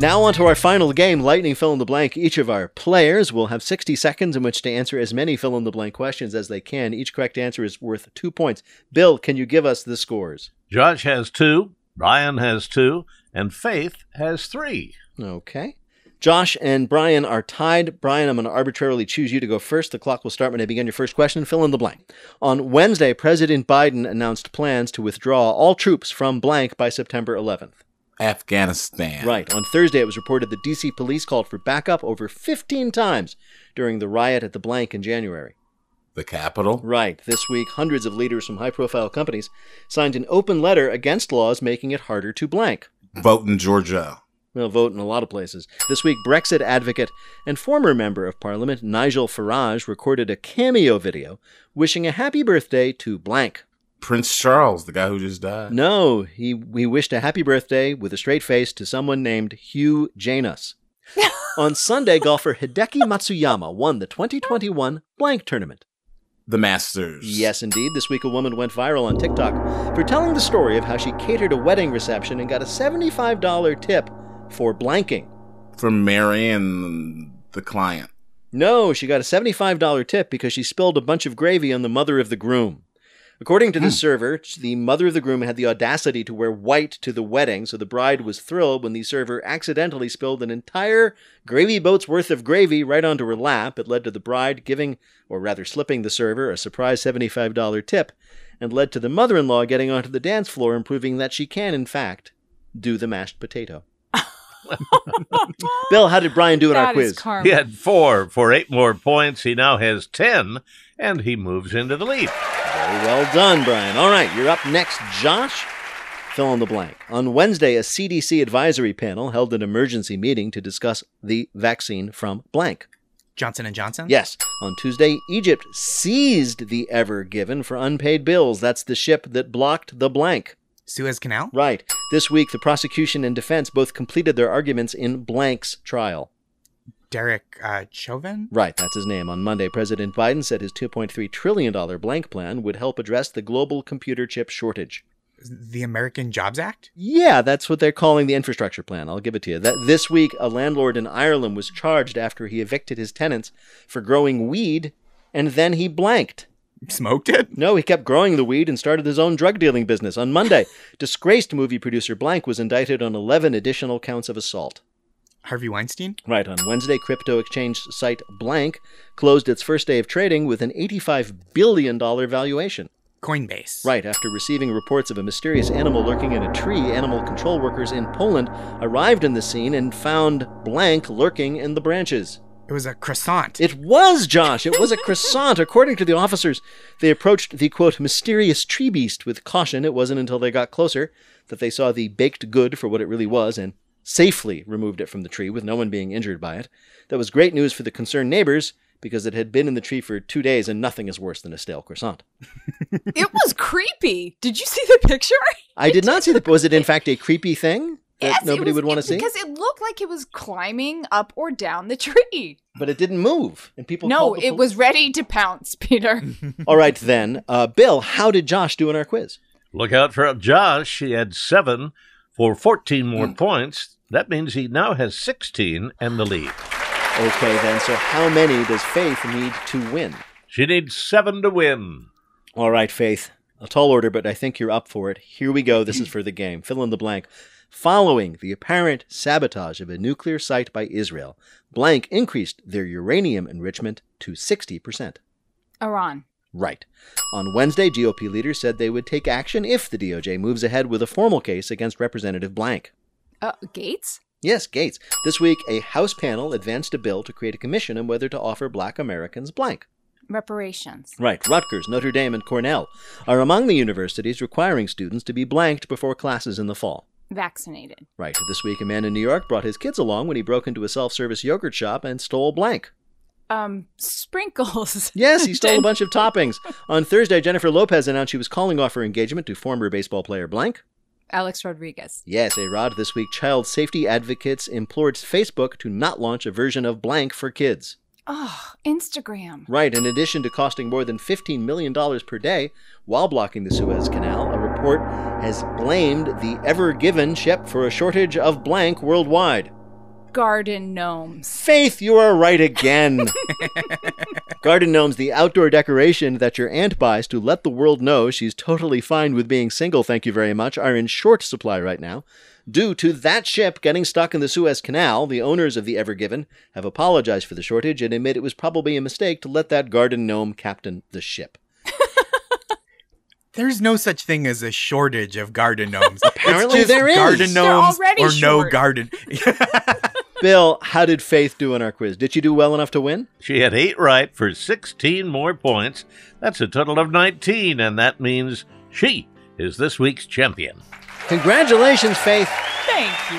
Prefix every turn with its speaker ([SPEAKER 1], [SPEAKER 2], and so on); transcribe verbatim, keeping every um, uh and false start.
[SPEAKER 1] Now on to our final game, Lightning Fill in the Blank. Each of our players will have sixty seconds in which to answer as many fill in the blank questions as they can. Each correct answer is worth two points. Bill, can you give us the scores?
[SPEAKER 2] Josh has two, Brian has two, and Faith has three.
[SPEAKER 1] Okay. Josh and Brian are tied. Brian, I'm going to arbitrarily choose you to go first. The clock will start when I begin your first question. Fill in the blank. On Wednesday, President Biden announced plans to withdraw all troops from blank by September eleventh.
[SPEAKER 3] Afghanistan.
[SPEAKER 1] Right. On Thursday, it was reported the D C police called for backup over fifteen times during the riot at the blank in January.
[SPEAKER 3] The Capitol.
[SPEAKER 1] Right. This week, hundreds of leaders from high-profile companies signed an open letter against laws making it harder to blank.
[SPEAKER 3] Vote in Georgia.
[SPEAKER 1] They'll vote in a lot of places. This week, Brexit advocate and former member of Parliament Nigel Farage recorded a cameo video wishing a happy birthday to blank.
[SPEAKER 3] Prince Charles, the guy who just died.
[SPEAKER 1] No, he, he wished a happy birthday with a straight face to someone named Hugh Janus. On Sunday, golfer Hideki Matsuyama won the twenty twenty-one blank tournament.
[SPEAKER 3] The Masters.
[SPEAKER 1] Yes, indeed. This week, a woman went viral on TikTok for telling the story of how she catered a wedding reception and got a seventy-five dollars tip for blanking.
[SPEAKER 3] For marrying the client.
[SPEAKER 1] No, she got a seventy-five dollars tip because she spilled a bunch of gravy on the mother of the groom. According to the server, the mother of the groom had the audacity to wear white to the wedding, so the bride was thrilled when the server accidentally spilled an entire gravy boat's worth of gravy right onto her lap. It led to the bride giving, or rather slipping the server, a surprise seventy-five dollars tip, and led to the mother-in-law getting onto the dance floor and proving that she can, in fact, do the mashed potato. Bill, how did Brian do in
[SPEAKER 4] That
[SPEAKER 1] our quiz?
[SPEAKER 4] is karma.
[SPEAKER 2] He had four for eight more points. He now has ten, and he moves into the lead.
[SPEAKER 1] Very well done, Brian. All right, you're up next, Josh. Fill in the blank. On Wednesday, a C D C advisory panel held an emergency meeting to discuss the vaccine from blank.
[SPEAKER 5] Johnson and Johnson?
[SPEAKER 1] Yes. On Tuesday, Egypt seized the Ever Given for unpaid bills. That's the ship that blocked the blank.
[SPEAKER 5] Suez Canal?
[SPEAKER 1] Right. This week, the prosecution and defense both completed their arguments in Blank's trial.
[SPEAKER 5] Derek uh, Chauvin?
[SPEAKER 1] Right, that's his name. On Monday, President Biden said his two point three trillion dollars blank plan would help address the global computer chip shortage.
[SPEAKER 5] The American Jobs Act?
[SPEAKER 1] Yeah, that's what they're calling the infrastructure plan. I'll give it to you. That this week, a landlord in Ireland was charged after he evicted his tenants for growing weed, and then he blanked.
[SPEAKER 5] Smoked it?
[SPEAKER 1] No, he kept growing the weed and started his own drug dealing business. On Monday, disgraced movie producer Blank was indicted on eleven additional counts of assault.
[SPEAKER 5] Harvey Weinstein?
[SPEAKER 1] Right. On Wednesday, crypto exchange site Blank closed its first day of trading with an eighty-five billion dollars valuation.
[SPEAKER 5] Coinbase.
[SPEAKER 1] Right. After receiving reports of a mysterious animal lurking in a tree, animal control workers in Poland arrived in the scene and found Blank lurking in the branches.
[SPEAKER 5] It was a croissant.
[SPEAKER 1] It was, Josh. It was a croissant. According to the officers, they approached the, quote, mysterious tree beast with caution. It wasn't until they got closer that they saw the baked good for what it really was and safely removed it from the tree with no one being injured by it. That was great news for the concerned neighbors because it had been in the tree for two days and nothing is worse than a stale croissant.
[SPEAKER 4] It was creepy. Did you see the picture?
[SPEAKER 1] I did not see the... Was it in fact a creepy thing that
[SPEAKER 4] Yes, it
[SPEAKER 1] nobody
[SPEAKER 4] was-
[SPEAKER 1] would want to
[SPEAKER 4] it-
[SPEAKER 1] see?
[SPEAKER 4] Because it looked like it was climbing up or down the tree.
[SPEAKER 1] But it didn't move. And people
[SPEAKER 4] No,
[SPEAKER 1] called the
[SPEAKER 4] it
[SPEAKER 1] pol-
[SPEAKER 4] was ready to pounce, Peter.
[SPEAKER 1] All right, then. Uh, Bill, how did Josh do in our quiz?
[SPEAKER 2] Look out for Josh. He had seven for fourteen more points. That means he now has sixteen and the lead.
[SPEAKER 1] Okay, then. So how many does Faith need to win?
[SPEAKER 2] She needs seven to win.
[SPEAKER 1] All right, Faith. A tall order, but I think you're up for it. Here we go. This is for the game. Fill in the blank. Following the apparent sabotage of a nuclear site by Israel, blank increased their uranium enrichment to sixty percent.
[SPEAKER 4] Iran.
[SPEAKER 1] Right. On Wednesday, G O P leaders said they would take action if the D O J moves ahead with a formal case against Representative Blank.
[SPEAKER 4] Uh, Gates?
[SPEAKER 1] Yes, Gates. This week, a House panel advanced a bill to create a commission on whether to offer black Americans blank.
[SPEAKER 4] Reparations.
[SPEAKER 1] Right. Rutgers, Notre Dame, and Cornell are among the universities requiring students to be blanked before classes in the fall.
[SPEAKER 4] Vaccinated.
[SPEAKER 1] Right. This week, a man in New York brought his kids along when he broke into a self-service yogurt shop and stole blank.
[SPEAKER 4] Um, sprinkles.
[SPEAKER 1] Yes, he stole a bunch of toppings. On Thursday, Jennifer Lopez announced she was calling off her engagement to former baseball player blank.
[SPEAKER 4] Alex Rodriguez.
[SPEAKER 1] Yes, A-Rod. This week, child safety advocates implored Facebook to not launch a version of blank for kids.
[SPEAKER 4] Oh, Instagram.
[SPEAKER 1] Right. In addition to costing more than fifteen million dollars per day while blocking the Suez Canal, a report has blamed the Ever Given ship for a shortage of blank worldwide.
[SPEAKER 4] garden gnomes.
[SPEAKER 1] Faith, you are right again. Garden gnomes, the outdoor decoration that your aunt buys to let the world know she's totally fine with being single, thank you very much, are in short supply right now. Due to that ship getting stuck in the Suez Canal, the owners of the Ever Given have apologized for the shortage and admit it was probably a mistake to let that garden gnome captain the ship.
[SPEAKER 5] There's no such thing as a shortage of garden gnomes.
[SPEAKER 1] Apparently
[SPEAKER 5] It's just
[SPEAKER 1] there is.
[SPEAKER 5] garden
[SPEAKER 4] They're
[SPEAKER 5] gnomes
[SPEAKER 4] already
[SPEAKER 5] or no
[SPEAKER 4] short.
[SPEAKER 5] garden.
[SPEAKER 1] Bill, how did Faith do on our quiz? Did she do well enough to win?
[SPEAKER 2] She had eight right for sixteen more points. That's a total of nineteen, and that means she is this week's champion.
[SPEAKER 1] Congratulations, Faith.
[SPEAKER 4] Thank you.